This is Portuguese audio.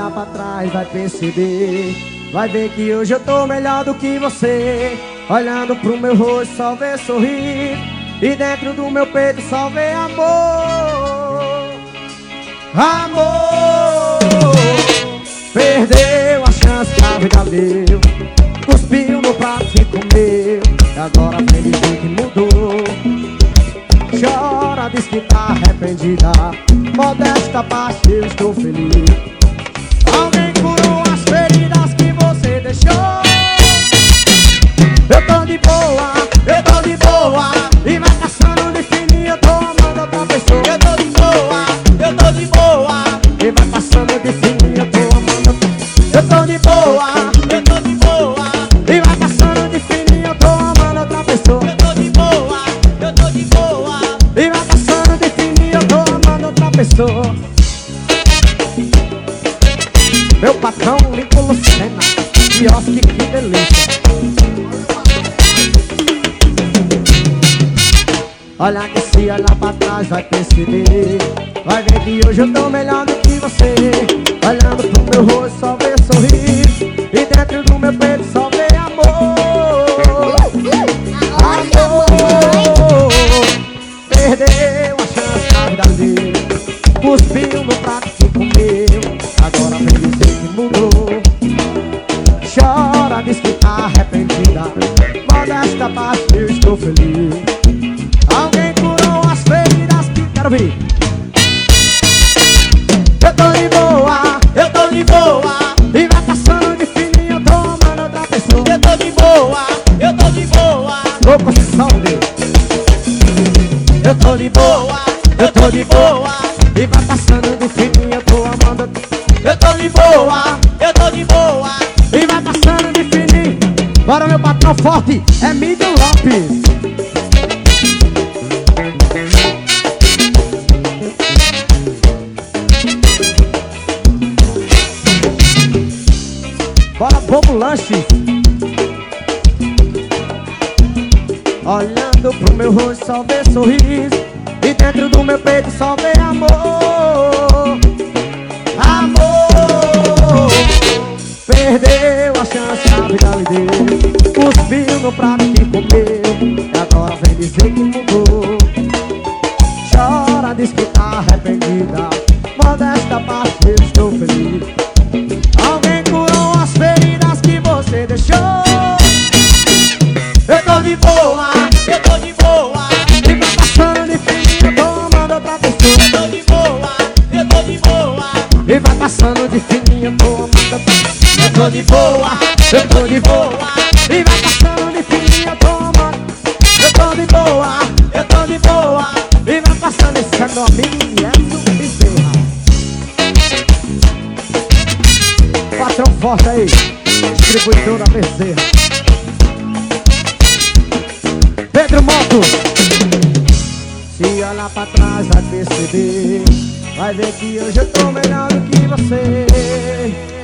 olhar pra trás vai perceber, vai ver que hoje eu tô melhor do que você. Olhando pro meu rosto só vê sorrir, e dentro do meu peito só vê amor. Amor, perdeu a chance que a vida deu, cuspiu no prato e comeu, e agora vem dizer que mudou. Chora, diz que tá arrependida, modesta parte eu estou feliz. Alguém curou as feridas que você deixou. Eu tô de boa, eu tô de boa, e vai passando de fininho, eu tô amando outra pessoa. Eu tô de boa, eu tô de boa, e vai passando de fininho, eu tô amando outra pessoa. Eu tô de boa, eu tô de boa, e vai passando de fininho, eu tô amando outra pessoa. Eu tô de boa, eu tô de boa, e vai passando de fininho, eu tô amando outra pessoa. Meu patrão limpo Lucena, quiosque, que delícia. Olha que se olhar pra trás vai perceber, vai ver que hoje eu tô melhor do que você. Olhando pro meu rosto só vê sorrir, e dentro do meu peito só vê amor. Amor, perdeu a chance da vida dele, cuspiu no prato que comeu, agora vem dizer que mudou. Chora, diz que tá arrependida, modesta parte eu estou feliz. Alguém curou as feridas que quero ver. Eu tô de boa, eu tô de boa, e vai passando de fininho, eu tô amando outra pessoa. Eu tô de boa, eu tô de boa, tô com saudade. Eu tô de boa, eu tô de boa, e vai passando de fininho, eu tô amando outra pessoa. Eu tô de boa, eu tô de boa, e vai passando de fininho. Bora meu patrão forte, é Miguel Lopes. Bora Bobo Lanche. Olhando pro meu rosto só vê sorriso, e dentro do meu peito só vê amor. Amor, perdeu a chance que a vida lhe deu, cuspiu no prato que comeu, e agora vem dizer que mudou. Chora, diz que tá arrependida, modesta parte eu estou feliz. Alguém curou as feridas que você deixou. Eu tô de boa, eu tô de boa, e vai passando de fininho, eu tô amando outra pessoa. Eu tô de boa, eu tô de boa, e vai passando de fininho, eu tô amando outra pessoa. Eu tô de boa, eu tô de boa, e vai passando de fininho, eu tô amando. Eu tô de boa, eu tô de boa, e vai passando. Esse é meu amigo Nelson Bezerra. Patrão forte aí, distribuidora Bezerra. Pedro Moto. Se olhar pra trás vai perceber, vai ver que hoje eu tô melhor do que você.